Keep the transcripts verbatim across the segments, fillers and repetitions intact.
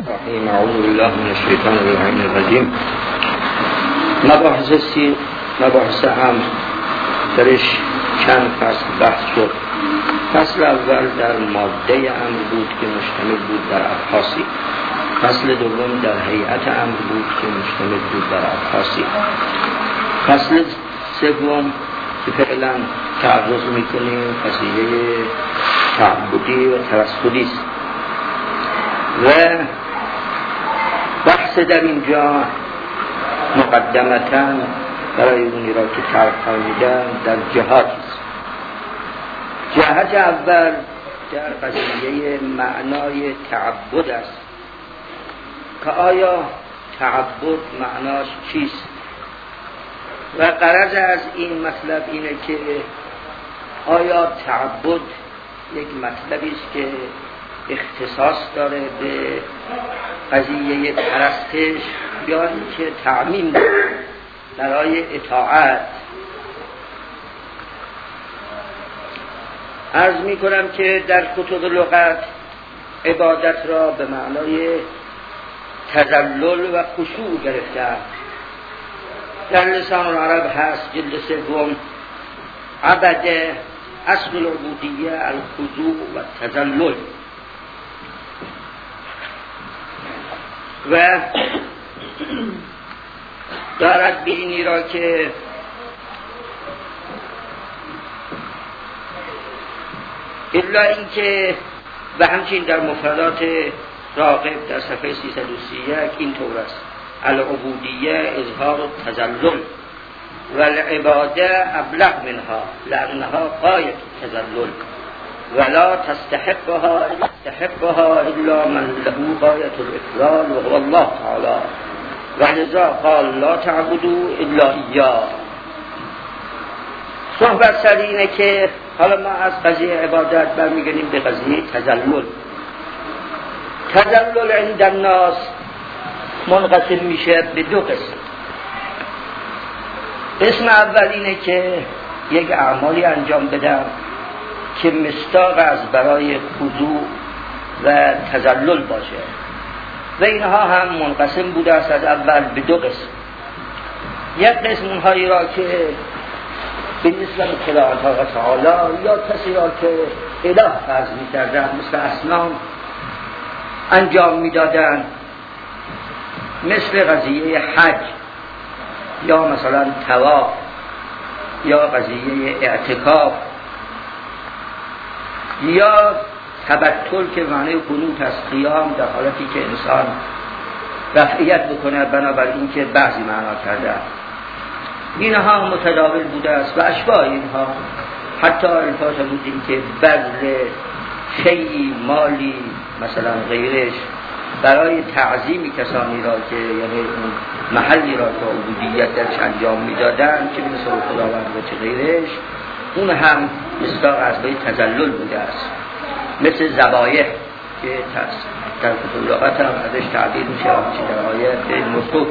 الرحیم. اعوذ بالله من الشیطان الرجیم. مباحث سی مباحث هم درش چند فصل بحث شد. فصل اول در ماده امر بود که مشتمل بود در ابحاثی. فصل دوم در هیئت امر بود که مشتمل بود در ابحاثی. فصل سوم که فعلا تعرض میکنیم قضیه تعبدی و توسلی است و بحث در اینجا مقدمتاً برای اونی را که طرح فرمودن در جهات است. جهت اول در قضیه معنای تعبد است که آیا تعبد معناش چیست و غرض از این مطلب اینه که آیا تعبد یک مطلبی است که اختصاص داره به قضیه پرستش یا اینکه تعمیم داره برای اطاعت. عرض می کنم که در کتب لغت عبادت را به معنای تذلل و خشوع گرفتند. در لسان العرب هست جلد سوم عبده اصل العبودیه الخضوع و تذلل و دارد به اینی را که الا اینکه و همچنین در مفردات راغب در صفحه سیصد و سی و یک این طور است: العبودیه اظهار التذلل و العباده ابلغ منها لانها غایه التذلل ولا تستحقها تستحقها الا من له غایه الافضال وهو الله تعالی ولذا قال لا تعبدوا الا ایاه. صحبت سر اینه که حالا ما از قضیه عبادت برمیگردیم به قضیه تذلل. تذلل عند الناس منقسم میشه به دو قسم. قسم اول اینه که یک اعمالی انجام بدن که مصداق از برای خضوع و تذلل باشه و اینها هم منقسم بوده است از اول به دو قسم. یک قسم اونهایی را که به نسبت خدا تعالی یا کسی را که اله فرض می‌کردند مثل اصنام انجام می‌دادند، مثل قضیه حج یا مثلا طواف یا قضیه اعتکاف یا تبتل که معنی قنوت از قیام در حالتی که انسان رفعیت بکنه بنابراین که بعضی معنا کرده. اینها متداول بوده است و اشباه اینها حتی الفاظ بودیم که بذل شیئی مالی مثلا غیرش برای تعظیم کسانی را که یعنی اون محلی را که عبودیت درش انجام میدادن که مثل خداوند و چه غیرش، اون هم مصداق از به تذلل بوده است. مثل ذبایح که در کتب لغت هم ازش تعبیر میشه چه در آیه به نسک.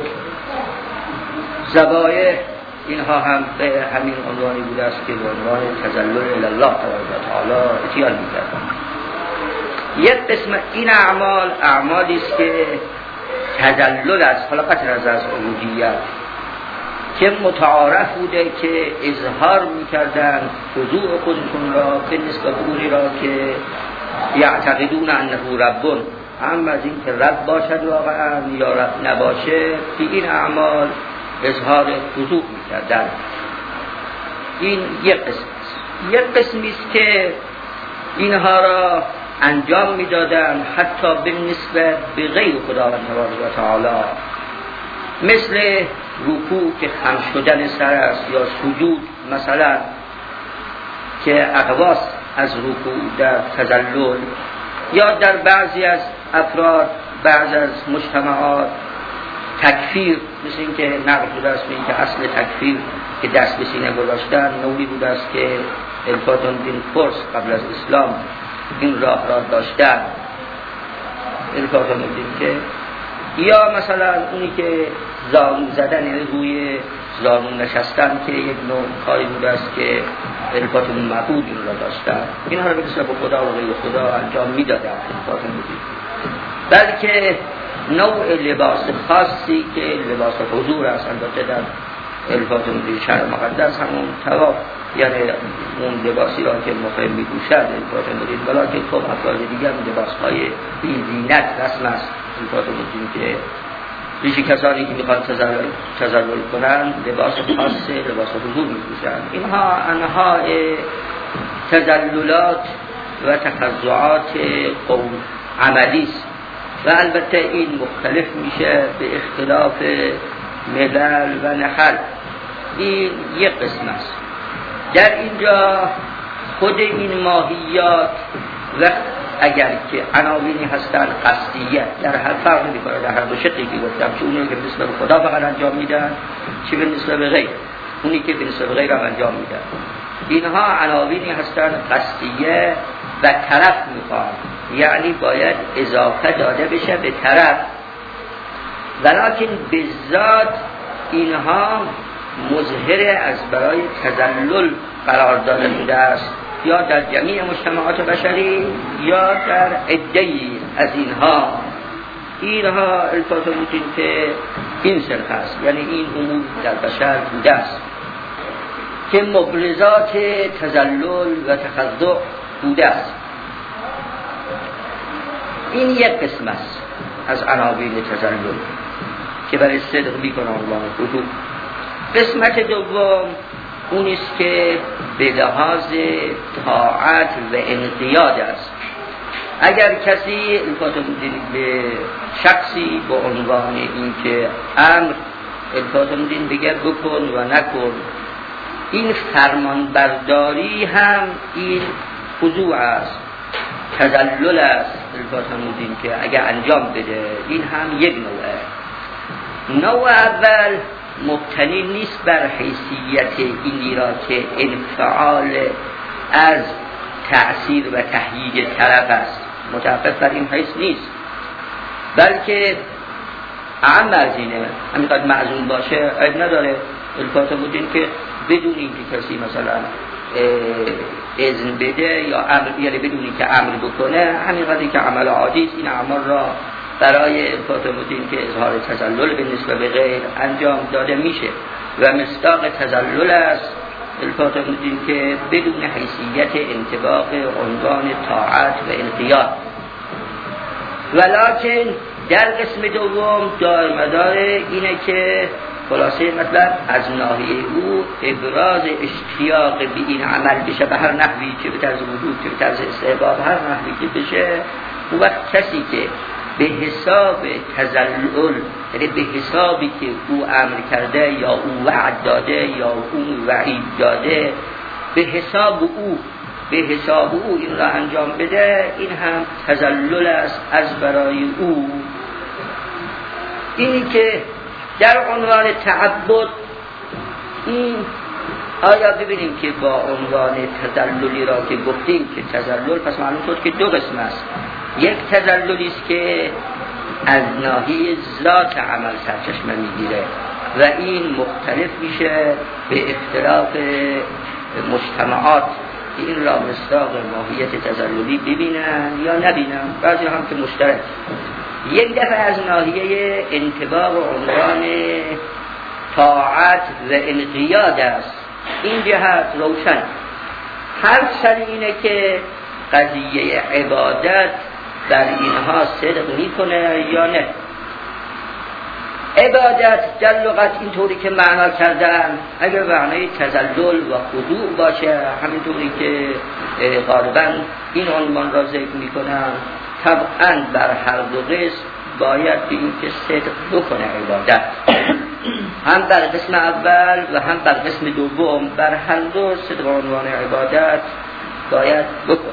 ذبایح اینها هم به همین عنوانی بوده است که به عنوان تذلل الله تعالی اتیان میکردن. یک قسم این اعمال اعمالی است که تذلل است، حالا قطع از از عبودیت که متعارف بوده که اظهار میکردن خضوع خودشون را به نسبت اونی را که یعتقدون انه ربون، هم از این که رب باشد واقعا یا رب نباشه، که این اعمال اظهار خضوع میکردن. این یک قسم است. یک قسمی است که اینها را انجام میدادن حتی به نسبت به غیر خداوند تبارک و تعالی، مثل رکوع که خم شدن سر است یا سجود مثلا که اقواس از رکوع در تذلل، یا در بعضی از افراد بعض از مجتمعات تکفیر، مثل این که نقل بوده است این که اصل تکفیر که دست به سینه گذاشتن نوعی بوده است که الفاتون دین فرس قبل از اسلام این راه را داشتن الفاتون دین که، یا مثلا اونی که زانو زدن یعنی روی زانو نشستن که یک نوع کاری بوده است که الفاتون معبود این را داشتن، اینها را به نسبت خدا و غیر خدا انجام میدادن الفاتون دین. بلکه نوع لباس خاصی که لباس حضور است، البته در الفاظ شرع مقدس همون طواف، یعنی اون لباسی را که مقیم می‌پوشد الفاظ مدین، ولی که خب افراد دیگر لباس‌های بی زینت رسم است. الفاظ مدین که ریشی کسانی که میخوان تزلل, تزلل کنن لباس خاص لباس حضور میپوشن. اینها انواع تزللات و تخضعات قول عملی است و البته این مختلف میشه به اختلاف ملل و نحل. این یک قسم است. در اینجا خود این ماهیات و اگر که عناوینی هستند قصدیه در هر فرق نمی‌کنه، در هر دو شقی که گفتم، چه اونی که به نسبت خدا فقط انجام میدن، چه به نسبت غیر، اونی که به نسبت غیر هم انجام میدن. اینها عناوینی هستند قصدیه و طرف میخوان، یعنی باید اضافه داده بشه به طرف، ولیکن به ذات اینها مظهر از برای تذلل قرار داده بوده است، یا در جمیع مجتمعات بشری یا در عده‌ای از اینها. اینها الفاظ میتونیم که این صرف هست، یعنی این امور در بشر بوده است که مبرزات تذلل و تخضع بوده است. این یک قسم است از عناوین تذلل که برای صدق میکنه عنوان خضوع. قسمت دوم اونیست که به لحاظ طاعت و انقیاد است. اگر کسی الفاظ به شخصی با عنوان این که امر الفاظ دین بگه بکن و نکن، این فرمان برداری هم این خضوع است، تذلل است. الفاظ دین که اگر انجام بده، این هم یک نوعه. نوع اول مبتنی نیست بر حیثیت اینی را که انفعال از تأثیر و تهییج طرف است، متوقف بر این حیث نیست، بلکه اهم از اینه همینقدر معزوم باشه عیب نداره. الفاظ بودین که بدون اینکه کسی مثلا اذن بده یا امر، یعنی بدون اینکه امر بکنه، همینقدری که عمل عادی است، این اعمال را برای الفاظ بودین که اظهار تذلل به نسبت به غیر انجام داده میشه و مصداق تذلل است الفاظ بودین که بدون حیثیت انطباق عنوان طاعت و انقیاد. ولکن در قسم دوم دار مدار اینه که خلاصه مطلب از ناحیه او ابراز اشتیاق به این عمل بشه به هر نحوی، چه به طرز وجود چه به طرز استحباب، هر نحوی که بشه. اون وقت کسی که به حساب تذلل، یعنی به حسابی که او امر کرده یا او وعد داده یا او وعید داده، به حساب او به حساب او این را انجام بده، این هم تذلل است از برای او. اینی که در عنوان تعبد، این آیا ببینیم که با عنوان تذللی را که گفتیم که تذلل، پس معلوم شد که دو قسم است. یک تذللی است که از ناحیه ذات عمل سرچشمه میگیره و این مختلف میشه به اختلاف مجتمعات که این را مصداق ماهیت تذللی ببینن یا نبینن، بعضی هم که مشترک. یک دفعه از ناحیه انطباق و عنوان طاعت و انقیاد است. این جهت روشن هر سر اینه که قضیه عبادت در اینها صدق میکنه یا نه. عبادت در لغت اینطوری که معنا کردن، اگر معنای تذلل و خضوع باشه، همینطوری که غالبا این عنوان را ذکر میکنن، طبعا بر هر دو قسم باید به این که صدق بکنه عبادت، هم بر قسم اول و هم بر قسم دوم، بر هر دو صدق عنوان عبادت باید بکنه.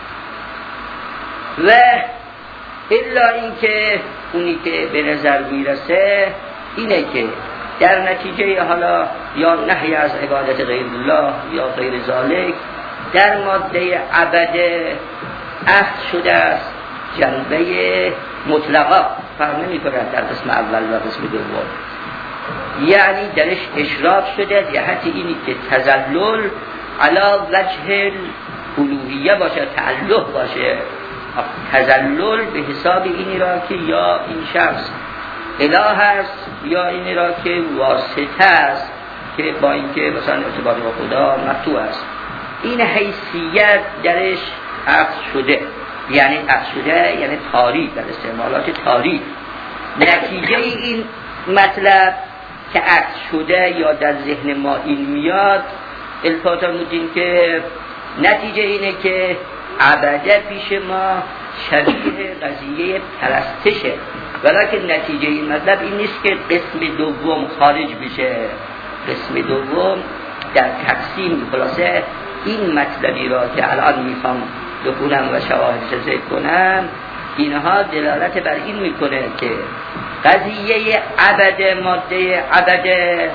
و الا اینکه اونی که به نظر میرسه اینه که در نتیجه حالا یا نهی از عبادت غیر الله یا غیر ذالک در ماده عبده عهد شده است جنبه مطلقا، فرق نمی کند در قسم اول و قسم دوم، یعنی درش اشراف شده جهت اینی که تذلل علا وجه الالوهیه باشه، تعلق باشه، تذلل به حساب اینی را که یا این شخص اله است یا اینی را که واسطه است که با اینکه مثلا ارتباط با خدا مقطوع است. این حیثیت درش عقد شده، یعنی عقد شده یعنی تاریخ، در استعمالات تاریخ. نتیجه این مطلب که عقد شده یا در ذهن ما این میاد، الفاظ مدین که نتیجه اینه که عبده پیش ما شبیه قضیه پرستشه، ولیکن نتیجه این مطلب این نیست که قسم دوم خارج بشه. قسم دوم در تقسیم خلاصه این مطلبی را که الان میخوام بخونم و شواهد ذکر کنم، اینها دلالت بر این میکنه که قضیه عبد، ماده عبد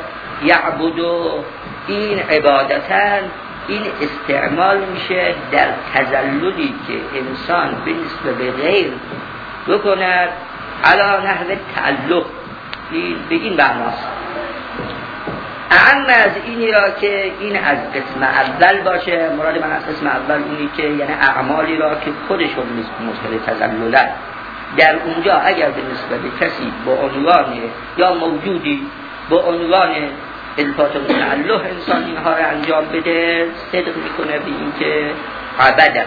یعبدو، این عبادتن، این استعمال میشه در تذللی که انسان به نسبت به غیر بکند علی نحو تعلق. این به این معناست. اهم از اینی را که این از قسم اول باشه، مراد من از قسم اول اونی که یعنی اعمالی را که خودشون مشکل تذللن، در اونجا اگر به نسبت به کسی با عنوان یا موجودی با عنوان الفات و تعلق انسان اینها را انجام بده، صدق میکنه به این که عبده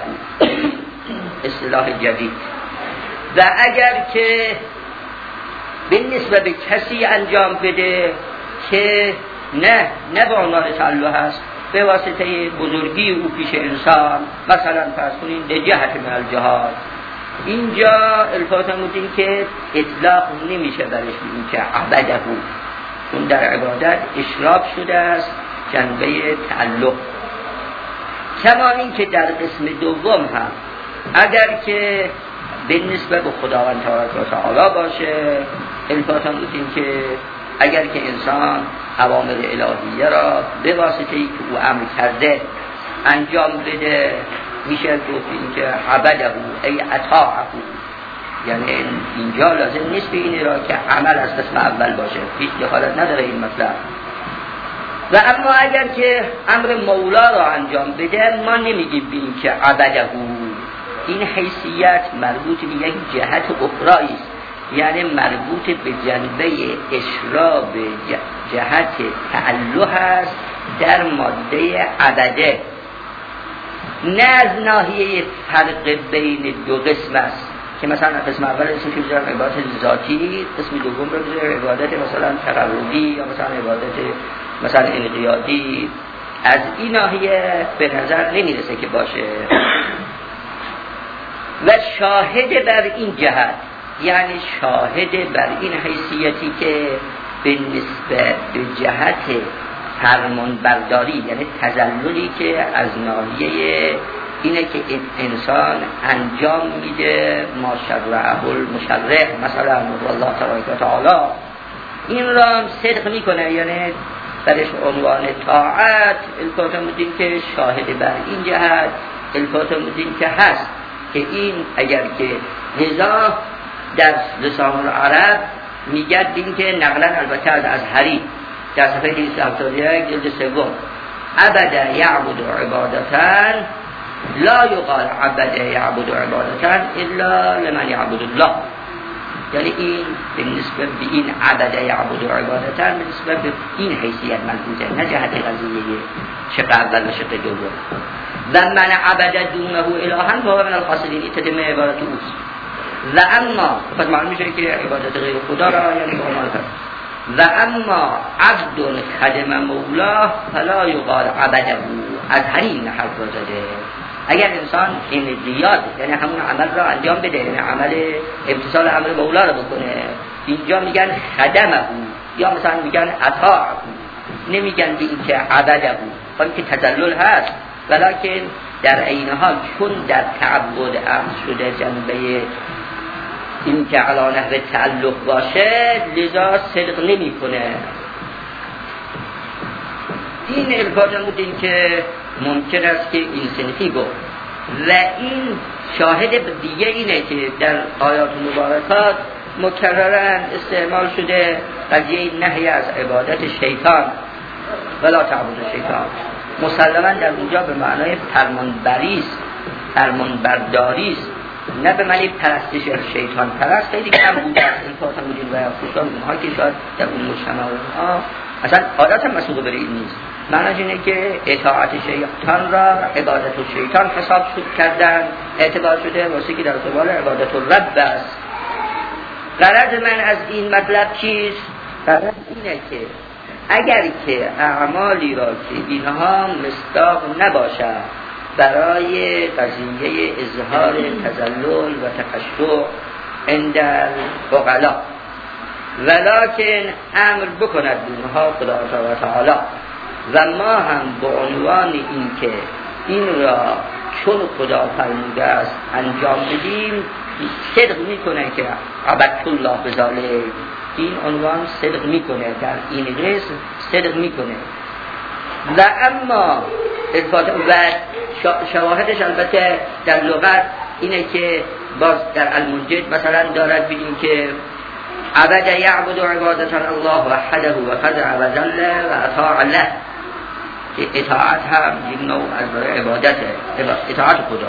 اصطلاح جدید. و اگر که به نسبت به کسی انجام بده که نه نه با عنوان تعلق هست، به واسطه بزرگی او پیش انسان، مثلا فرض کنین به جهت من الجهاد، اینجا الفاظ مدین که اطلاق نمیشه برش بگیم که عبده بود، اون در عبادت اشراف شده است جنبه تعلق. کما این که در قسم دوم هم اگر که به نسبت به خداوند تبارک و تعالی باشه، الفاظ مدین که اگر که انسان اوامر الهیه را به واسطه ای که او امر کرده انجام بده، میشه گفت این که عبده ای اطاعه، یعنی اینجا لازم نیست به این را که عمل از قسم اول باشه، هیچ دخالت نداره این مطلب. و اما اگر که امر مولا را انجام بده، ما نمیگیم به این که عبده، این حیثیت مربوط به یک جهت اخرایی است، یعنی مربوط به جنبه اشراب جهت تعلق است در ماده عبده، نه از ناحیه فرق بین دو قسم است که مثلا قسم اول اسم که بذارم عبادت ذاتی، قسم دوم رو بذارم عبادت مثلا تقربی یا مثلا عبادت مثلا انقیادی. از این ناحیه به نظر نمیرسه که باشه. و شاهد بر این جهت، یعنی شاهد بر این حیثیتی که به نسبت به جهت فرمان برداری، یعنی تذللی که از ناحیه اینه که انسان انجام میده ما شرعه المشرع، مثلا الله تبارک و تعالی این را صدق میکنه، یعنی درش عنوان طاعت الفاظ مدین که شاهد بر این جهت الفاظ مدین که هست که این اگر که نزاع در لسان العرب میگد این که نقلا البته از ازهری در صفحه دویست و هفتاد و یک جلد سوم، عبد یعبد عبادتن لا یقال عبد یعبد عبادتن الا لمن یعبد الله، یعنی این به نسبت به این عبد یعبد عبادتن به نسبت به این حیثیت منبوطه، نه جهت قضیه شق اول و شق دوم. و من عبد دونه الهن فهو من الخاسرین، تدمه عبارت اوست. و اما پس معلوم میشه که عبادت غیر خدا را یعنی کامل کرد. و اما عبد خدم مولا فلا یقال عبده، از همین حرف را زده. اگر انسان این زیاد یعنی همون عمل را انجام بده، یعنی عمل امتثال امر مولا را بکنه، اینجا میگن خدمه یا مثلا میگن اطاع، نمیگن به این که عبده بود، خواهی که تذلل هست، ولیکن در این حال چون در تعبد امر شده جنبه این که علا نحو تعلق باشه، لذا صدق نمی کنه. این الفاظ بود این که ممکن است که این صنفی گفت. و این شاهد دیگه اینه که در آیات مبارکات مکررن استعمال شده قضیه نهی از عبادت شیطان، ولا تعبد شیطان، مسلما در اونجا به معنای فرمانبری است، فرمانبرداری است، نه به معنی پرستش شیطان پرست، خیلی کم بوده است الفاظ مدین و خصوصا اونها که شاید در اون مجتمع اونها اصلا عادت هم مسئول برای این نیست. معنیش اینه که اطاعت شیطان را عبادت و شیطان حساب شد کردن، اعتبار شده واسه که در قبال عبادت و رب است. غرض من از این مطلب چیست؟ غرض اینه که اگر که اعمالی را که اینها مصداق نباشد برای قضیه اظهار تذلل و تخشع عند العقلاء، ولکن امر بکند اونها خدا تعالی و ما هم به عنوان این که این را چون خدا فرموده است انجام بدیم صدق میکنه که عبدت الله بذاله، این عنوان صدق میکنه، در این قسم صدق میکنه. و اما و شواهدش البته در لغت اینه که باز در المنجد مثلا دارد ببینیم که عبد یعبد عبادت الله وحده و خضع و ذل و اطاع له، که اطاعت هم یک نوع از عبادته، اطاعت خدا.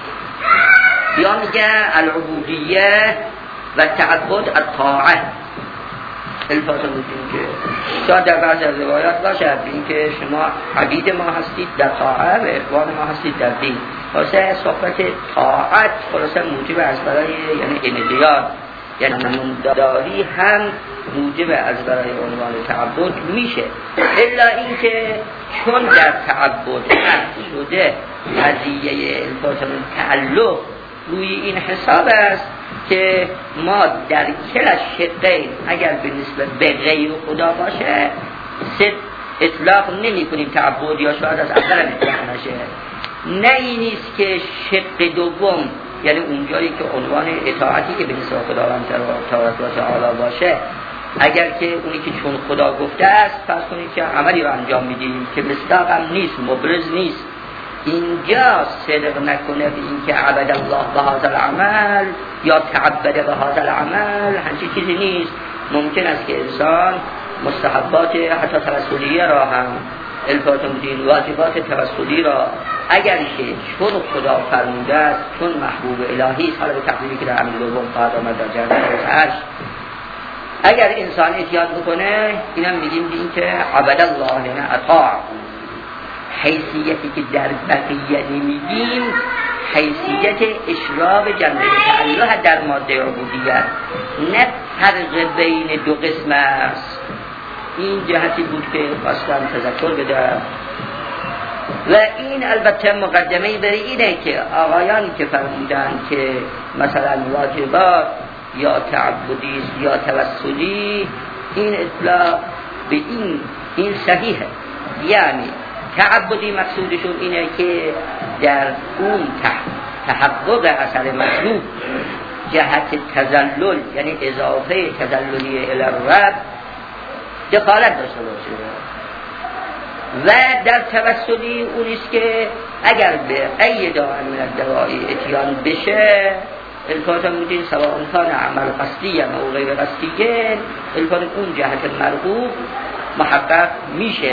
یا میگه العبودیه و تعبد الطاعه. الفاظ بودیم که شاید در بعض از روایات باشد این که شما عبید ما هستید در طاعت و اخوان ما هستید در دین. خلاصه صحبت طاعت خلاصه موجب از برای یعنی انقیاد یعنی نمونداری هم موجب از برای عنوان تعبد میشه، الا اینکه چون در تعبد حد شده قضیه الفاظ تعلق روی این حساب است که ما در کل شقین اگر به نسبت به غیر خدا باشه صد اطلاق نمی کنیم تعبد، یا شاید از اول اطلاق نشه. نه این نیست که شق دوم یعنی اونجایی که عنوان اطاعتی که به نسبت خداوند تعالی باشه، اگر که اونی که چون خدا گفته است فرض کنید که عملی رو انجام میدیم که مصداق هم نیست، مبرز نیست، اینجا صدق نکنه به این که عبد الله به هذا العمل یا تعبد به هذا العمل، همچین چیزی نیست. ممکن است که انسان مستحبات حتی توسلیه را هم الفاظ مدین واجبات توسلی را اگر که چون خدا فرموده است چون محبوب الهی است، حالا به تقدیری که در امر دوم خواهد آمد در جنت عرش، اگر انسان اتیان بکنه اینم میگیم این که عبد الله یعنی اطاع. حیثیتی که در بقیه نمیگیم حیثیت اشراق جنبه تعلق در ماده عبودیت، نه فرق بین دو قسم است. این جهتی بود که خواستم تذکر بدم و این البته مقدمه برای اینه که آقایان که فرمودن که مثلا واجبات یا تعبدی یا توسلی، این اطلاع به این این صحیحه، یعنی تعبدی مقصودشون اینه که در اون تحقق اثر مطلوب جهت تذلل یعنی اضافه تذللی الی الرب دخالت داشته باشه، و در توسلی اونیست که اگر به ای داع من الدوائی اتیان بشه الفاظ مدین سواء کان عمل قصدی او غیر قصدیه، الفاظ اون جهت مرغوب محقق میشه.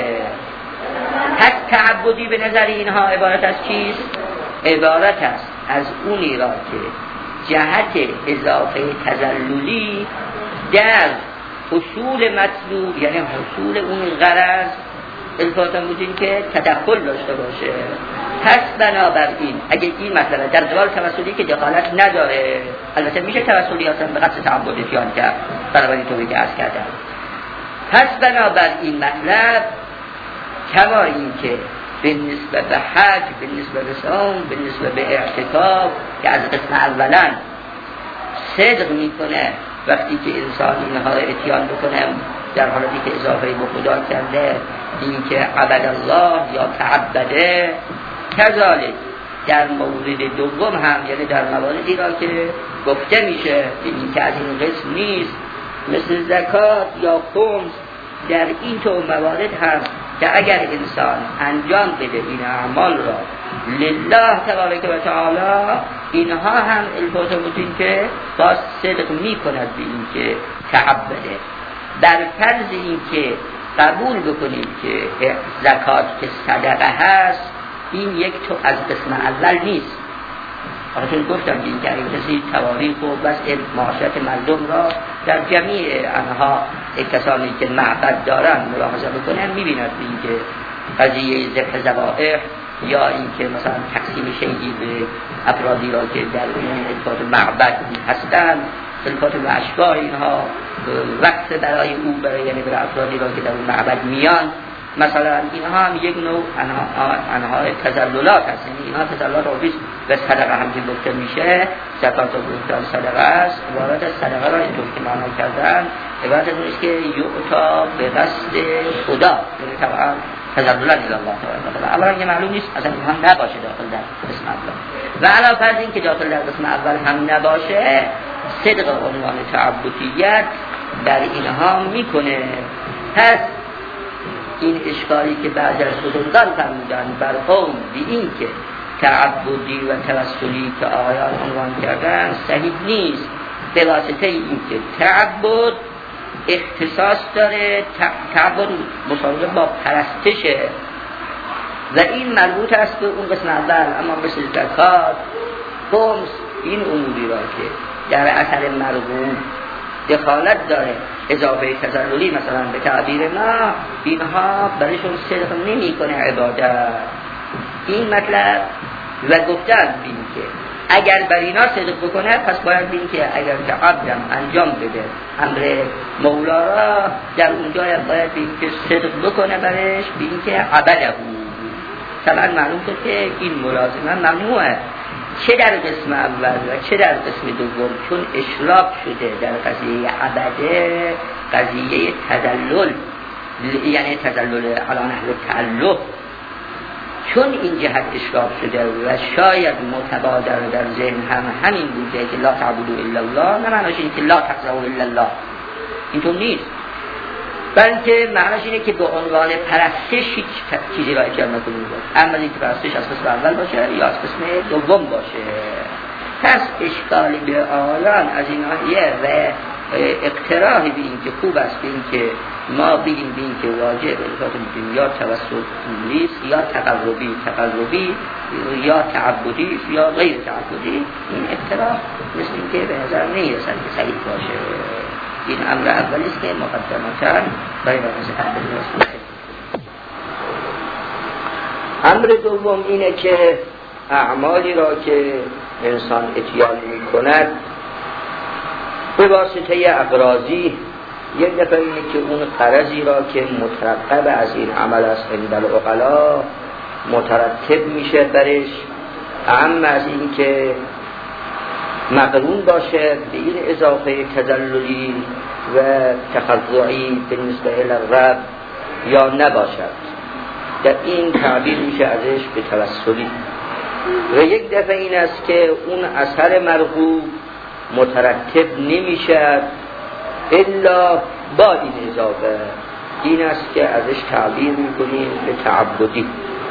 پس تعبدی به نظر اینها عبارت از چیست؟ عبارت است از اونی را که جهت اضافه تذللی در حصول مطلوب یعنی حصول اون غرض الفاظ بودیم که تدخل داشته باشه. پس بنابراین اگه این مطلب در دوال توسلی که دخالت نداره، البته میشه توسلی اصلا به قصد تعبد اتیان کرد بنابراین طوری که عرض کردم. پس بنابراین مطلب کما این که به نسبت به حج، به نسبت به صوم، به نسبت به اعتکاف که از قسم اولا صدق میکنه وقتی که انسان اینها را اتیان بکنه در حالی که اضافه به خدا کرده این که عبد الله یا تعبده، کذالک در مورد دوم هم یعنی در مواردی را که گفته میشه این که از این قسم نیست مثل زکات یا خمس، در این تو موارد هم که اگر انسان انجام بده این اعمال را لله تبارک و تعالی، اینها هم الفاظ بودین که باز صدق می کند به این که تعبده، در فرض این که قبول بکنید که زکات که صدقه هست، این یک تو از قسم اول نیست، آخه گفتم که این که اگر کسی تواریخ و وضع معاشرت مردم را در جمعی آنها کسانی که معبد دارن ملاحظه بکنن میبیند این که قضیه ذبح ذبائح یا اینکه مثلا تقسیم شیعی به افرادی را که در این ارتباط معبد هستند خلافات و اشباه اینها وقت برای او برای یعنی برای افرادی را که در اون معبد میان مثلا اینها هم یک نوع انها انها تذللات هست، یعنی اینها تذللات آویز و صدقه هم که گفته میشه زکات و گفتن صدقه است. عبارت از صدقه را اینطور که معنا کردن عبارت از نیست که یعطا به قصد خدا، یعنی طبعا تذللا الی الله تعالی. اولا که معلوم نیست اصلا اینها نباشه داخل در قسم اول و علاوه بر این که داخل در قسم اول هم نباشه صدق عنوان تعبدیت در اینها میکنه. پس این اشکالی که بعضی از بزرگان فرمودن بر قوم به این که تعبدی و توسلی که آیان عنوان کردن صحیح نیست، به واسطه این که تعبد اختصاص داره، تعبد مصادره با پرستشه و این مربوط است به اون قسم اول. اما مثل زکات، خمس، این اموری را که در اثر مرغوب دخالت داره اضافه تذللی مثلا به تعبیر ما اینها برایشون صدق نمی کنه عبادت. این مطلب و گفتن بین که اگر بر اینا صدق بکنه پس باید بین که اگر که عبدم انجام بده امر مولا را در اونجا باید بین که صدق بکنه برش بین که عبده بود. طبعا معلوم شد که این ملازمه ممنوعه چه در قسم اول و چه در قسم دوم، چون اشراک شده در قضیه عبده قضیه تدلل، یعنی تدلل علی نحو تعلق، چون این جهت اشراک شده و شاید متبادر در ذهن هم همین بوده که لا تعبدوا الا الله، نه معناش این که لا تقربوا الا الله، اینطور نیست، بلکه معناش اینه که به عنوان پرستش هیچ چیزی را اجرا نکنید، اما این که پرستش از قسم اول باشه یا از قسم دوم باشه. پس اشکالی به آلان از این آیه و اقتراحی به این که خوب است به این که ما بگیم به این که واجب الفات میکنیم یا توسل نیست یا تقربی تقربی یا تعبدی یا غیر تعبدی، این اقتراح مثل این که به نظر نیرسن که صحیح باشه. این امر اولی است که مقدمتاً برای واسطه رسول. امر دوم اینه که اعمالی را که انسان اتیان می‌کند به واسطه اغراضی، یک دفعه اینه که اون غرضی را که مترقب از این عمل است عند العقلا مترتب میشه برش، اما از این که مقرون باشه به این اضافه تذللی و تخضعی به نسبت الرب یا نباشد، در این تعبیر میشه ازش به توسلی. و یک دفعه این است که اون اثر مرغوب مترتب نمیشه الا با این اضافه، این است که ازش تعبیر میکنیم به تعبدی.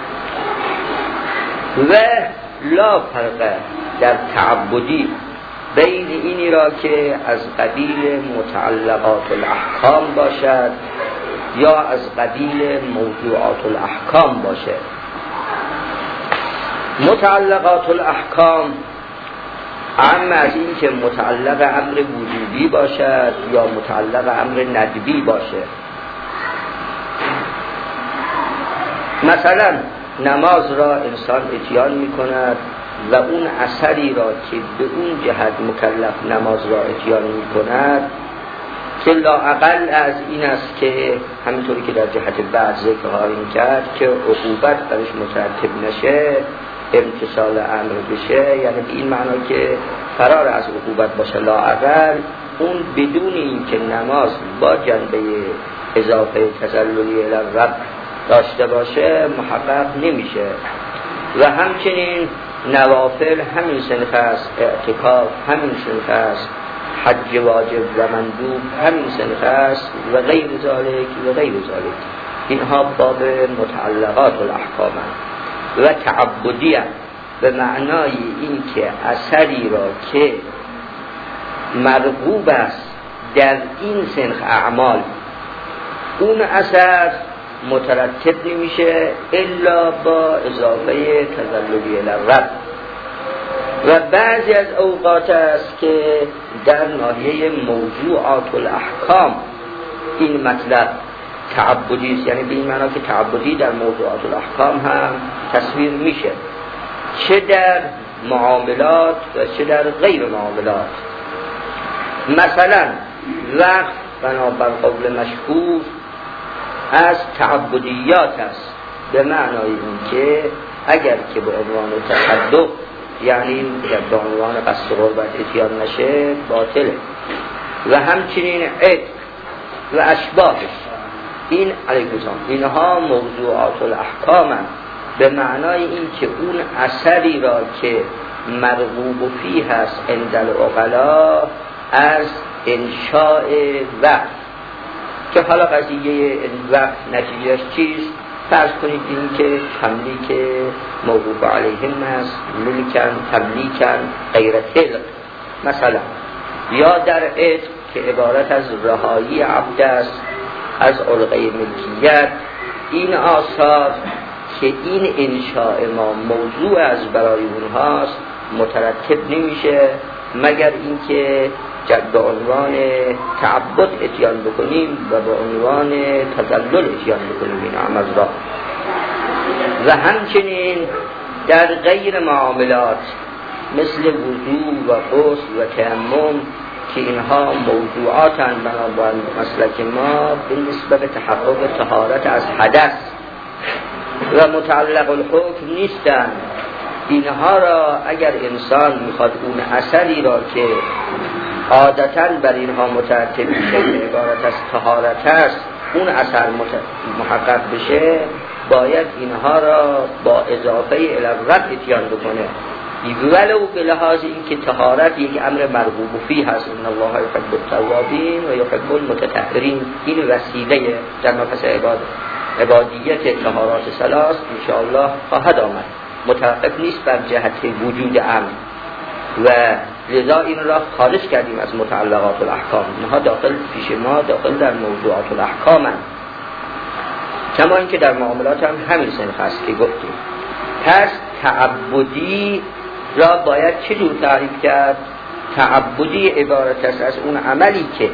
و لا فرق در تعبدی بین اینی را که از قبیل متعلقات الاحکام باشد یا از قبیل موضوعات الاحکام باشه. متعلقات الاحکام اما از این که متعلق امر وجودی باشد یا متعلق امر ندبی باشه. مثلا نماز را انسان اتیان می کند و اون اثری را که به اون جهت مکلف نماز را اتیان می کند که لااقل از این است که همینطوری که در جهت بعد ذکر خواهیم کرد که عقوبت برش مترتب نشه، امتثال امر بشه، یعنی به این معنا که فرار از عقوبت باشه، لااقل اون بدون این که نماز با جنبه اضافه تذللی الی الرب داشته باشه محقق نمیشه. و همچنین نوافل همین صنف است، اعتکاف همین صنف است، حج واجب و مندوب همین صنف است و غیر ذالک و غیر ذالک. اینها باب متعلقات الاحکام و تعبدی به معنای این که اثری را که مرغوب است در این صنف اعمال اون اثر مترتب نمیشه الا با اضافه تذللی الی الرب. و بعضی از اوقات است که در ناحیه موضوعات الاحکام این مطلب تعبدی است، یعنی به این معنا که تعبدی در موضوعات الاحکام هم تصویر میشه، چه در معاملات و چه در غیر معاملات. مثلا وقف بنابر قول مشهور از تعبدیات است، به معنای این که اگر که به عنوان تصدق یعنی به عنوان قصد قربت اتیان نشه باطله. و همچنین عتق و اشباهش، این علیکم السلام، اینها موضوعات الاحکام هست، به معنای این که اون اثری را که مرغوب فی هست عند العقلا از انشاء وقت، که حالا قضیه وقت نتیجهش چیست؟ فرض کنید این که تملیک موقوف علیهم است، ملکن تملیکن غیر طلق مثلا، یا در عتق که عبارت از رهایی عبد است از علقه ملکیت. این آثار که این انشاء ما موضوع از برای اونهاست مترتب نمیشه مگر اینکه جد به عنوان تعبد اتیان بکنیم و به عنوان تذلل اتیان بکنیم این عمل را. و همچنین در غیر معاملات مثل وضو و غسل و تیمم که اینها موضوعاتن بنابر مسلک ما به نسبت تحقق طهارت از حدث و متعلق الحکم نیستن. اینها را اگر انسان میخواد اون اثری را که عادتاً بر اینها مترتب میشه که عبارت از طهارت است اون اثر محقق بشه، باید اینها را با اضافه الرد اتیان بکنه، ولو به لحاظ این که طهارت یک امر مرغوب فی هست، ان الله یحب التوابین و یحب المتطهرین. این وسیله در نفس عباد عبادیت طهارات ثلاث ان شاء الله خواهد آمد، متوقف نیست بر جهت وجود امر، و لذا این را خارج کردیم از متعلقات الاحکام. اینها داخل پیش ما داخل در موضوعات الاحکام هستند، کما اینکه در معاملات هم همین صنف هست که گفتیم. پس تعبدی را باید چه جور تعریف کرد؟ تعبدی عبارت است از اون عملی که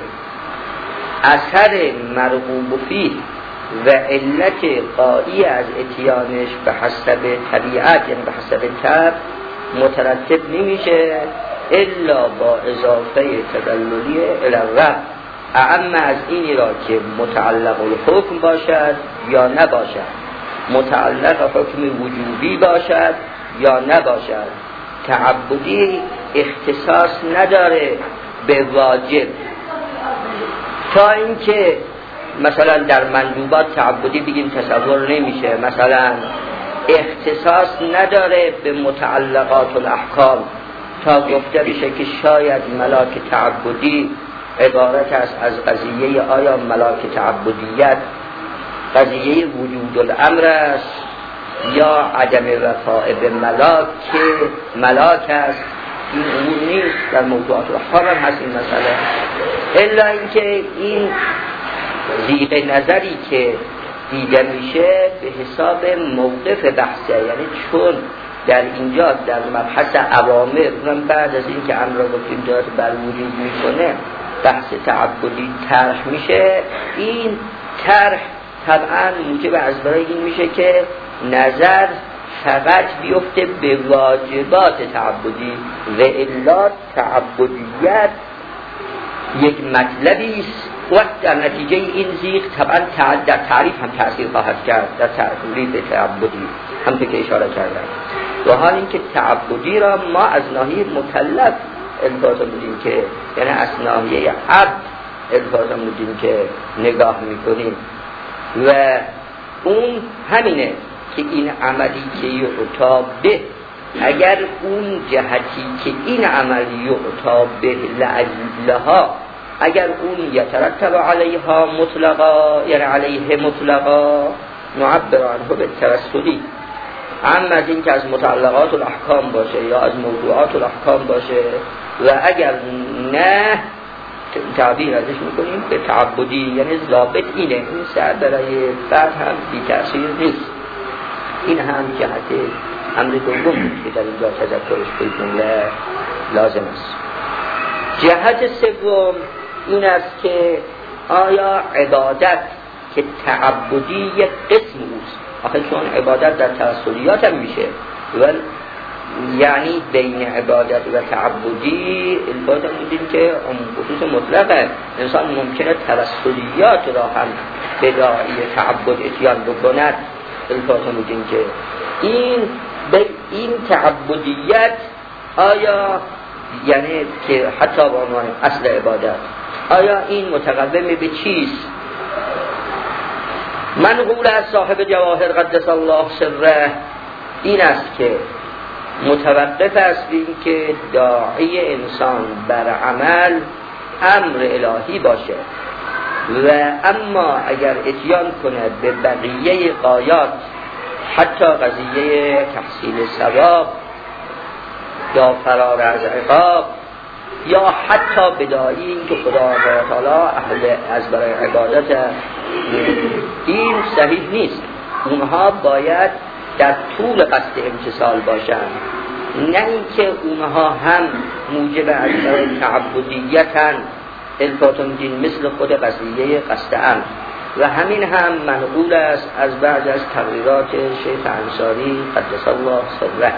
اثر مرغوب فیه و علت قایی از اتیانش به حسب طبیعت یعنی به حسب طبع مترتب نمیشه الا با اضافه تدللی الی الرب، اعم از اینی را که متعلق الحکم باشد یا نباشد، متعلق حکم وجوبی باشد یا نباشد. تعبدی اختصاص نداره به واجب، تا اینکه مثلا در مندوبات تعبدی بگیم تصور نمیشه، مثلا اختصاص نداره به متعلقات الاحکام تا گفته بشه که شاید ملاک تعبدی عبارت است از قضیه آیا ملاک تعبدیت قضیه وجود الامر است یا عدم وفاء به ملاک که ملاک است. این امور نیست، در موضوعات الاحکام هم هست این مسئله، الا اینکه این ضیق نظری که دیده میشه به حساب موقف بحثه، یعنی چون در اینجا در مبحث اوامر اونم بعد از این که امر را گفتیم دارد بر وجود میکنه بحث تعبدی طرح میشه، این طرح طبعا موجب از برای این میشه که نظر فقط بیفته به واجبات تعبدی و الا تعبدیت یک مطلبی است و در نتیجه این زیغ طبعا در تعریف هم تأثیر خواهد کرد، در تعریف تعبدی هم که اشاره کردن. و حال این که تعبدی را ما از ناحیه مکلف الباز بودیم که یعنی از ناحیه عبد الباز بودیم که نگاه میکنیم، و اون همینه که این عملی که یعطا به، اگر اون جهتی که این عملی یعطا به لعلها اگر اون یترتب علیها مطلقا یعنی علیه مطلقا نعبر عنه به توسلی، اما از این که از متعلقات الاحکام باشه یا از موضوعات الاحکام باشه، و اگر نه تعبیر ازش میکنیم به تعبدی، یعنی ضابط اینه، این سر برای بعد هم بی تأثیر نیست. این هم جهت امر دوم که در اینجا تذکرش به جمله لازم است. جهت سوم این است که آیا عبادت که تعبدی یک قسم اوست، آخه چون عبادت در توسلیات هم میشه و یعنی بین عبادت و تعبدی البته میدیم که خصوص مطلقه، انسان ممکنه توسلیات را هم به داعی تعبد اتیان بکند. البته میدیم که این به این تعبدیت آیا یعنی که حتی با عنوان اصل عبادت آیا این متقوم به چیست؟ منقول از صاحب جواهر قدس الله سره این است که متوقف است این که داعی انسان بر عمل امر الهی باشه و اما اگر اتیان کند به بقیه غایات، حتی قضیه تحصیل ثواب یا فرار از عقاب یا حتی بدایی این که خدا تعالی اهل از برای عبادت، این صحیح نیست. اونها باید در طول قصد امتصال باشند، نه اینکه اونها هم موجب از برای تعبدیتن الفاتون دین مثل خود قضیه قصد امر. و همین هم منقول است از بعض از تقریرات شیخ انصاری قدس الله سره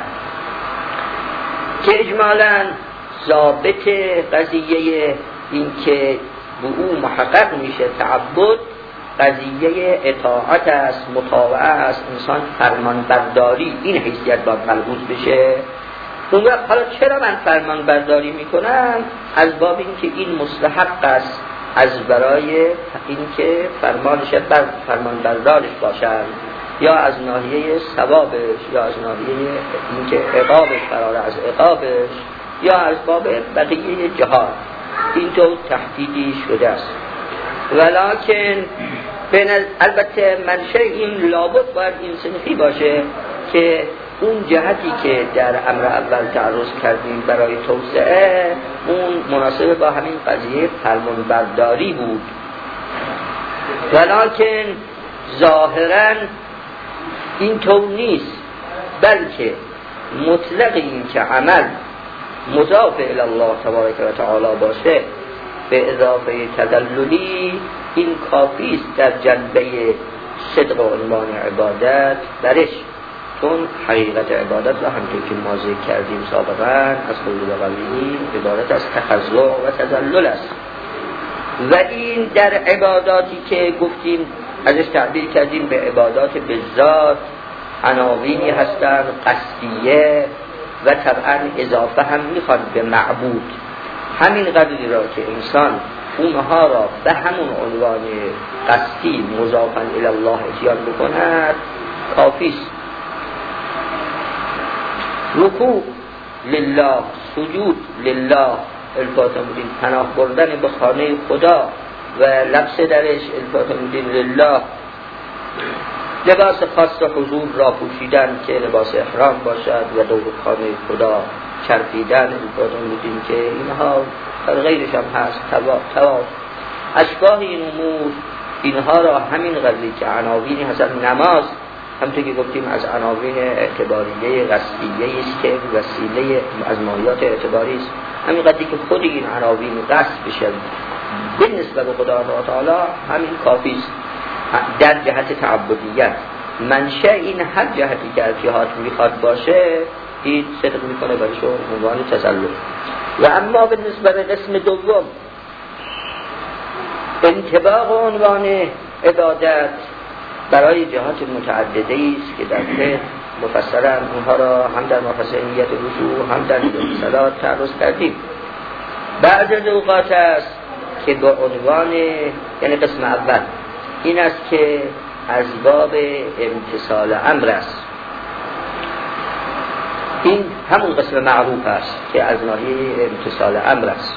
که اجمالاً ضابط قضیه این که به او محقق میشه تعبد قضیه اطاعت است، مطاوعه است، انسان فرمان برداری این حیثیت باید ملحوظ بشه. اون وقت حالا چرا من فرمان برداری میکنم؟ از باب این که این مستحق است از برای این که فرمانش بر فرمان بردارش باشن، یا از ناحیه ثوابش، یا از ناحیه این که عقابش فرار از عقابش، یا از باب بقیه جهات اینطور تحدیدی شده است. ولکن البته منشأ این لابد باید این سنخی باشه که اون جهتی که در امر اول تعرض کردیم برای توسعه اون مناسب با همین قضیه فرمان برداری بود، ولکن ظاهرا این طور نیست، بلکه مطلق این که عمل مضاف الی الله تبارک و تعالی باشه به اضافه تدللی این کافی است در جنبه صدق و عنوان عبادت برش، چون حقیقت عبادت را همونطور که ما ذکر کردیم سابقا از قول قبلی عبادت از تخضع و تذلل است. و این در عباداتی که گفتیم ازش تعبیر کردیم به عبادات بالذات عناوینی هستند قصدیه و طبعا اضافه هم میخواد به معبود. همین قدری را که انسان اونها را به همون عنوان قصدی مضافاً الی الله اتیان بکند کافی است. رکوع لله، سجود لله، الفاتحه میدین پناه بردن به خانه خدا و لبس درش الفاتحه میدین لله، لباس خاص حضور را پوشیدن که لباس احرام باشد و دور خانه خدا چرخیدن الفاتحه میدین که اینها در غیرش هم هست، تواف، اشباه این امور، اینها را همین قضیه که عناوینی هستن. نماز همونطور که گفتیم از عناوین اعتباریه قصدیه است که وسیله از ماهیات اعتباری است. همین قضیه که خود این عناوین قصد بشه به نسبت به خدا تعالی همین کافی است در جهت تعبدیت. منشأ این هر جهتی که از جهات میخواد باشه این صدق میکنه برایشون عنوان تسلل. و اما به نسبت به قسم دوم انطباق عنوان عبادت برای جهات متعدده است که در فقه مفصلا اونها را هم در مفصل نیت رجوع هم در صلات تعرض کردیم. بعد از اوقات است که با عنوان یعنی قسم اول این است که از باب امتثال امر است، این همون قسم معروف است که از ناحیه امتثال امر است.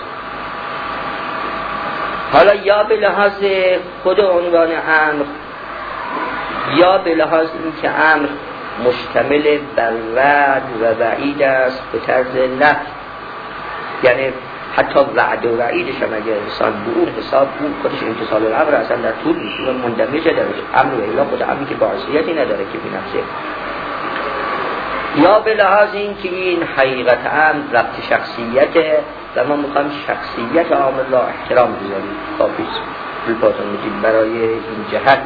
حالا یا به لحاظ خود عنوان امر یا به لحاظ این که امر مشتمل بر وعد و وعید است به طرز لفظ، یعنی حتی وعد و وعیدش هم اگر انسان به اون حساب اون خودش امتثال الامر اصلا در طول میشه مندمجه درش. امر و الا خود امری که باعثیتی نداره که بی نفسه. یا به لحاظ این که این حقیقت هم ربط شخصیته و ما میخوایم شخصیت عام الله احترام بذاریم کافیست بلپاتون میدیم برای این جهت.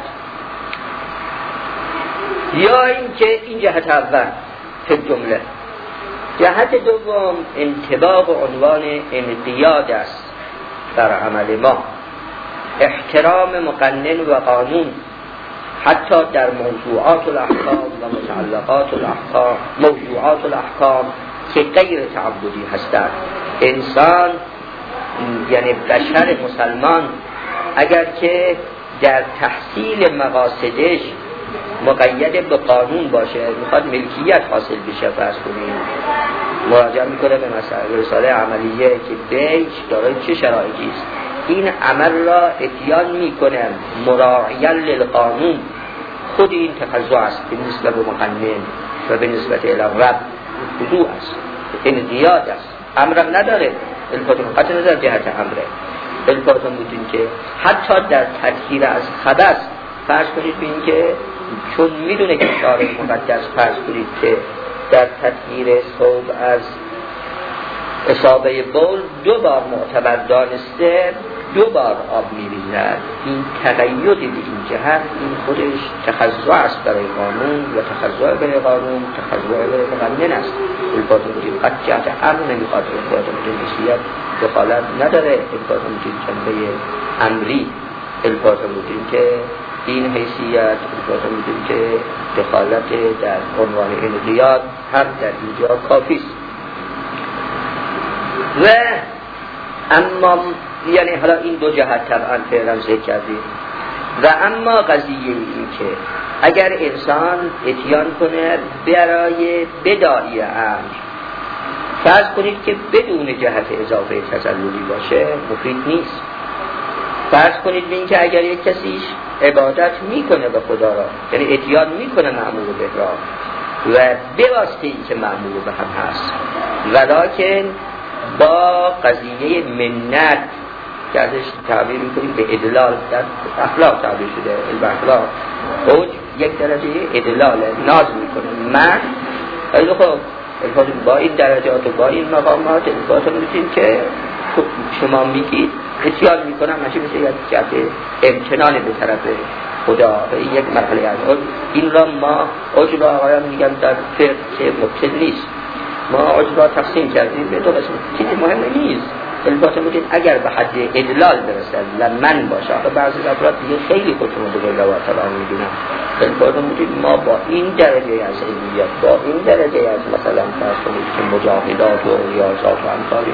یا این که این جهت اول فی جمله. جهت دوم انطباق عنوان انقیاد است در عمل ما، احترام مقنن و قانون حتی در موضوعات الاحکام و متعلقات الاحکام، موضوعات الاحکام که غیر تعبدی هستند. انسان یعنی بشر مسلمان اگر که در تحصیل مقاصدش مقید به قانون باشه، میخواد ملکیت حاصل بشه، فرض کنیم مراجعه میکنه به مسئله رساله عملیه که بیچ دارای چه شرایطی است، این عمل را اتیان میکنه مراعیا للقانون، خود این تقاضا است به نسبت به مقنن و به نسبت الی رب خضوع است، انقیاد است، امر نداره، الفاتون قطع نظر جهت امره. الفاتون بودیم که حتی در تطهیر از خبث فرض کنید به این که چون میدونه که شارع مقدس فرض کنید که در تطهیر ثوب از اصابه بول دو بار معتبر دانسته دو بار آب می‌ریزد، این تقید به این جهت این خودش تخضع است برای قانون و تخضع برای قانون تخضع برای مقنن است. الفاتون بودیم قد جهت امر نمیخواد، الفاتون بودیم حیثیت دخالت نداره، الفاتون بودیم جنبه امری، الفاتون بودیم که این حیثیت الفاتون بودیم که دخالت در عنوان انقیاد هم در اینجا کافی است. و اما یعنی حالا این دو جهت طبعا فعلا ذکر کردیم. و اما قضیه این که اگر انسان اتیان کنه برای بداعی امر، فرض کنید که بدون جهت اضافه تسللی باشه مفید نیست. فرض کنید به این که اگر یک کسیش عبادت میکنه به خدا را، یعنی اتیان میکنه مأمور به را و بواسطه این که مأمور به هم هست، ولکن با قضیه منت که ازش تعبیر میکنیم به ادلال، در اخلاق تعبیر شده، الاخلاق اوج یک درجه ادلاله، ناز میکنه من خیلی خوب الفاتون با این درجات و با این مقامات الفاتون میتونیم که شما میگید اتیان میکنم نشه میشه یک جهت امتنان به طرف خدا، یک مرحله از این را ما عجب آقایان میگم در فقه که مبتل نیست، ما عجب تقسیم کردیم به دو قسم، چیزی مهم نیست. البته میگیم اگر به حد ادلال برسد و من باشه، آخه بعضی افراد دیگه خیلی خودشون رو به روات طبعا میدونن، البته میگیم ما با این درجه از علمیت، با این درجه از مثلا فرض کنید که مجاهدات و ریاضات و امثالی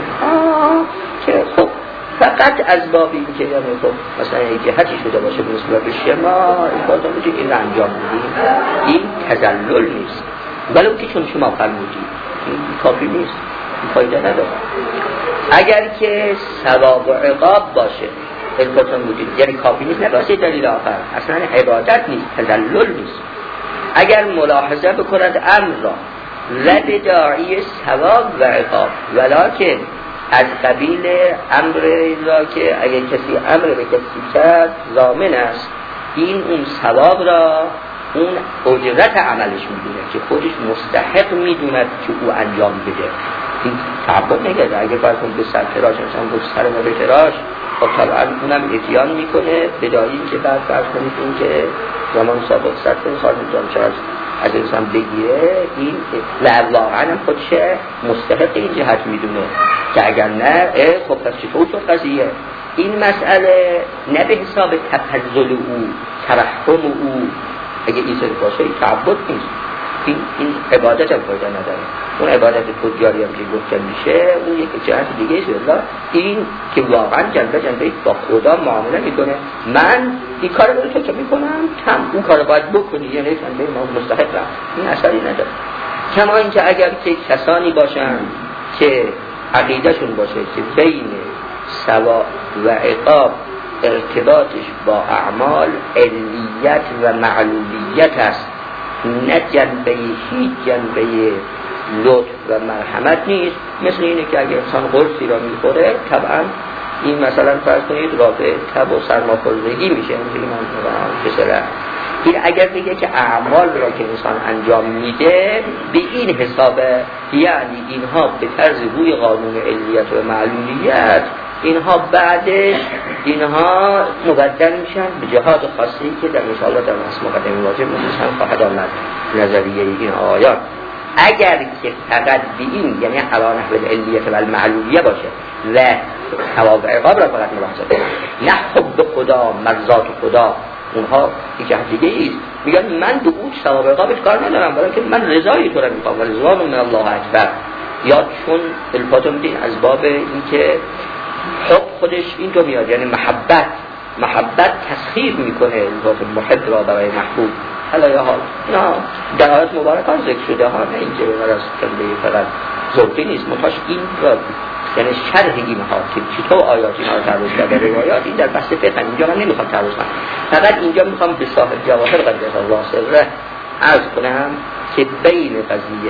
که خب فقط از باب این که یعنی خب مثلا یک جهتی شده باشه به نسبت به شما، البته میگیم این رو انجام میدیم، این تذلل نیست، ولی که چون شما فرمودید این کافی نیست، این فایده نداره. اگر که ثواب و عقاب باشه البته بودید، یعنی کافی نیست، نباشه دلیل آخر، اصلا عبادت نیست، تذلل نیست. اگر ملاحظه بکند امر را و داعی ثواب و عقاب، ولکن از قبیل امر را که اگر کسی امر به کسی کرد ضامن است، این اون ثواب را اون اجرت عملش میدونه که خودش مستحق میدوند که او انجام بده، این تعبد نگرده. اگه فرضون به سر تراش مثلا گفت سر ما به تراش، خب طبعا اونم اتیان میکنه بدایی که بعد فرض کنید این که زمان سابق سرطن خواهد میتونم چرا از انسان بگیره، این واقعا هم خودش مستحق این جهت میدونه که اگر نه خب پس چطور شد قضیه. این مسئله نه به حساب تفضل او، ترحم او، اگه ایزد باشه این تعبد نیست، این, این عبادت هم فایده نداره. اون عبادت تجاری هم که گفتن میشه اون یک جهت دیگه است. این که واقعا جنبه جنبه با خدا معامله میکنه، من این کار رو تو که میکنم تم اون کار باید بکنی، یعنی جنبه ما مستحقم، این اثری نداره. کما اینکه اگر که کسانی باشن که عقیدهشون باشه که بین ثواب و عقاب ارتباطش با اعمال علیت و معلولیت است، نه جنبه هیچ جنبه لطف و مرحمت نیست، مثل اینه که اگر انسان قرصی را میخوره طبعا این مثلا فرض کنید رابطه تب و سرماخوردگی میشه، میگه من مثلا این اگر بگه که اعمال را که انسان انجام میده به این حسابه، یعنی اینها به طرز روی قانون علیت و معلولیت اینها بعدش اینها مبدل میشن به جهاد خاصی که در انشاءالله در مصر مقدمه واجب مجلس هم خواهد آمد نظریه این آیات. اگر که فقط به این یعنی علا نحو العلیت و المعلولیه باشه و ثواب و عقاب را فقط ملاحظه کنن، نه حب خدا مرضات خدا، اونها یک جهت دیگه ایست. میگن من به اون ثواب و عقابش کار ندارم، برای که من رضای تو را میخوام و رضوان من الله اکبر. یا چون الفاظ میدین از باب این که حب خودش این تو میاد، یعنی محبت محبت تسخیر میکنه الفاظ محب را برای محبوب. حالا یا حال اینا در آیات مبارکان ذکر شده ها، نه اینکه بر از کلمه فقط ذوقی نیست، منتاش این را یعنی شرح اینها که چطور آیات اینها رو تعرض کرده روایات این در بحث فقه، اینجا من نمیخوام تعرض کنم، فقط اینجا میخوام به صاحب جواهر قدس الله سره عرض کنم که بین قضیه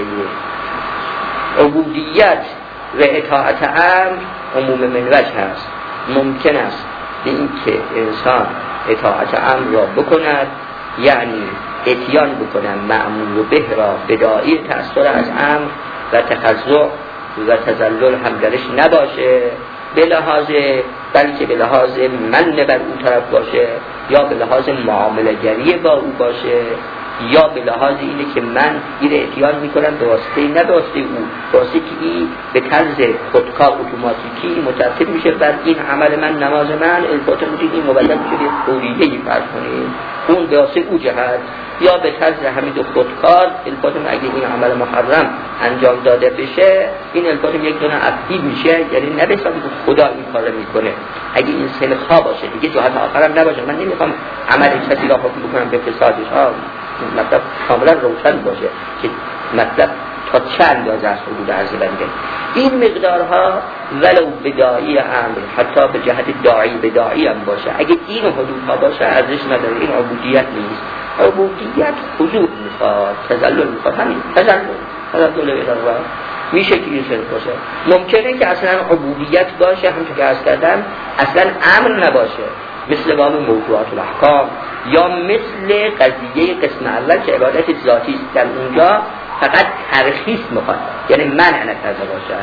عبودیت و اطاعت امر عموم من وجه هست. ممکن است به این که انسان اطاعت امر را بکند، یعنی اتیان بکنن مأمور به را بداعی تأثیر از امر و تخضع و تذلل هم درش نباشه، به لحاظ بلکه به لحاظ من بر اون طرف باشه، یا به لحاظ معامله گری با او باشه، یا به لحاظ اینه که من این اتیان میکنم به واسطه نه به واسطه او، به واسطه که این به طرز خودکار اتوماتیکی مترتب میشه بر این عمل من، نماز من البته میتونید این مبدل میشه یه قولیه‌ای فرض کنید اون به واسطه او جهت، یا به طرز همین خودکار البته اگه این عمل محرم انجام داده بشه این البته یک دونه عبدی میشه، یعنی نه به حساب خدا این کار میکنه. اگه این سلخا باشه دیگه جهت آخرم نباشه، من نمیخوام عمل کسی را حکم بکنم به فسادش ها، مطلب کاملا روشن باشه که مطلب تا چه اندازه از حدود عرض بنده. این مقدارها ولو بداعی امر حتی به جهت داعی بداعی هم باشه، اگه این حدودها باشه ارزش نداره، این عبودیت نیست. عبودیت خضوع میخواد، تذلل میخواد، همین تذلل تذلل الالله میشه که این سر باشه. ممکنه که اصلا عبودیت باشه همچون که عرض کردم اصلا امر نباشه، مثل باب موضوعات الاحکام یا مثل قضیه قسم اول که عبادت ذاتی است، در اونجا فقط ترخیص میخواد، یعنی منع نکرده باشه.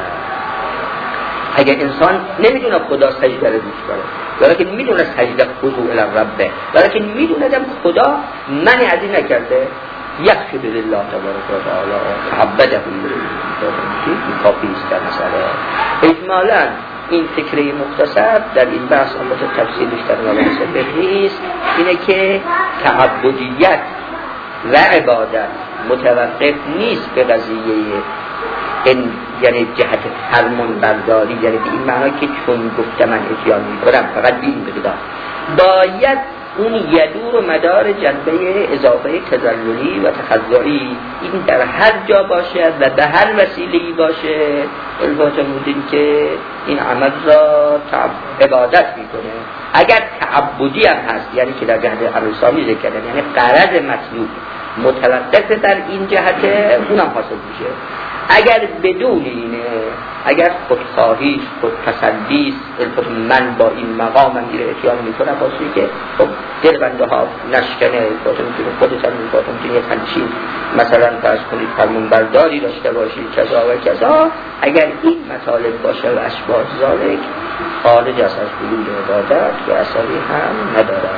اگر انسان نمیدونه خدا سجده رو دوست داره، ولی که میدونه سجده خضوع الی ربه، ولی که میدونه دم خدا منع از این نکرده، یخشى بالله تبارک و تعالی تعبده این کافی است در مسئله. اجمالاً این فکره مختصر در این بحث البته تفصیلش در مباحث فقهی است، اینه که تعبدیت و عبادت متوقف نیست به قضیه این، یعنی جهت فرمان برداری، یعنی به این معنا که چون گفتم من اتیان میکنم فقط به این بگذار، باید اون یدور و مدار جنبه اضافه تذللی و تخضعی این در هر جا باشه و به هر وسیله‌ای باشه. البته بودیم که این عمل را عبادت میکنه، اگر تعبدی هم هست یعنی که در جهت عرصامی ذکر کردن، یعنی غرض مطلوب متوقف در این جهت اونم حاصل میشه. اگر بدون اینه، اگر خودخواهی خودپسندی است، من با این مقامم میره اتیان میکنم واسه که خب دل بنده ها نشکنه، خودتون میتونه خودتون میتونه میتونه یه تنشین مثلا فرض کنید فرمون برداری داشته باشید کذا و کذا، اگر این مطالب باشه و اشباه ذالک خارج از از حدود عبادت که اثری هم ندارد.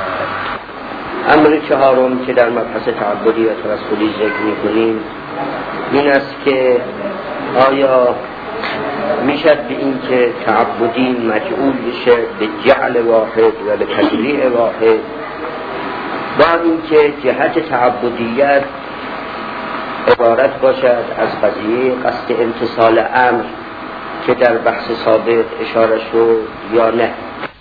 امر چهارم که در مبحث تعبدی و توسلی ذکر میکنیم این است که آیا میشد به این که تعبدی مجعول بشه به جعل واحد و به تشریع واحد، با این که جهت تعبدیت عبارت باشد از قضیه قصد امتثال امر که در بحث سابق اشاره شد یا نه.